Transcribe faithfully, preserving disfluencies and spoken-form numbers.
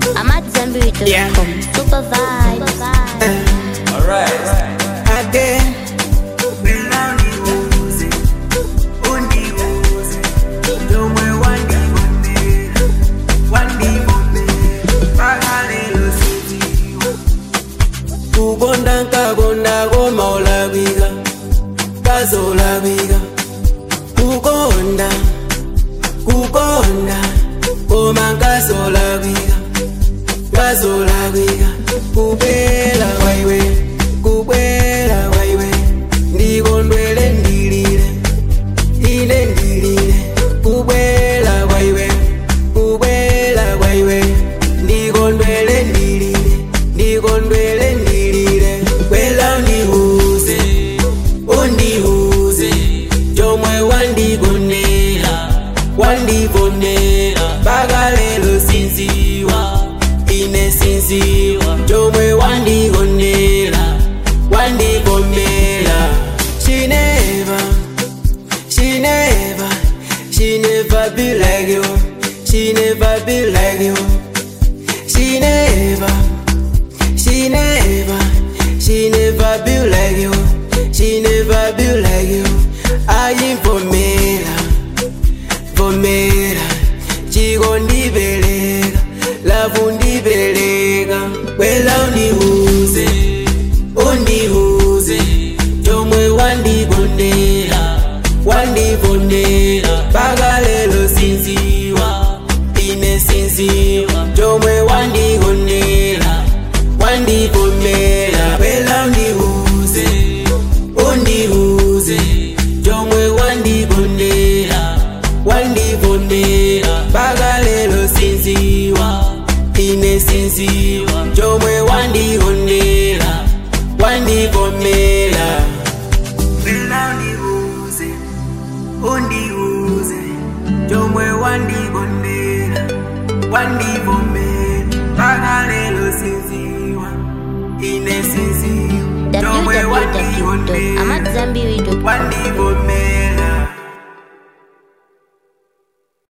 I'm at Zambiri dot com. Yeah. Super vibe. Uh, Alright. Again. Kugonda kagonda goma olabiga kazo olabiga kugonda kugonda goma kazo olabiga kazo olabiga kubela waiwe kubela waiwe ndigondwele ndilile ile ndilile kubela waiwe kubela waiwe ndigondwele ndilile ndigondwele ndilile kwela undihuze undihuze jomwe wandigonera wandivonera mpaka lelo sinziwa ine sinziwa jomwe wandigonera wandivomera. She never, she never, she never be like you. She never be like you. She never, she never, she never be like you. She never be like you. I am Vomera, Vomera. Chigo ndibelega, love ndibelega. Wela undihuze, undihuze. Jomwe wandigonera, wandivonera. Mpaka lelo sinziwa, ine sinziwa. Jomwe wandigonera, wandivomera. Wela undihuze, undihuze. Jomwe wandigonera, wandivonera. Mpaka lelo sinziwa, ine sinziwa. Jomwe wandigonera, wandivomera. Wela undihuze, undihuze. Jomwe wandigonera, wandivomera. Mpaka lelo sinziwa, ine sinziwa. Jomwe w w w dot wandigonera, amadzambiri dot com. wandivomera.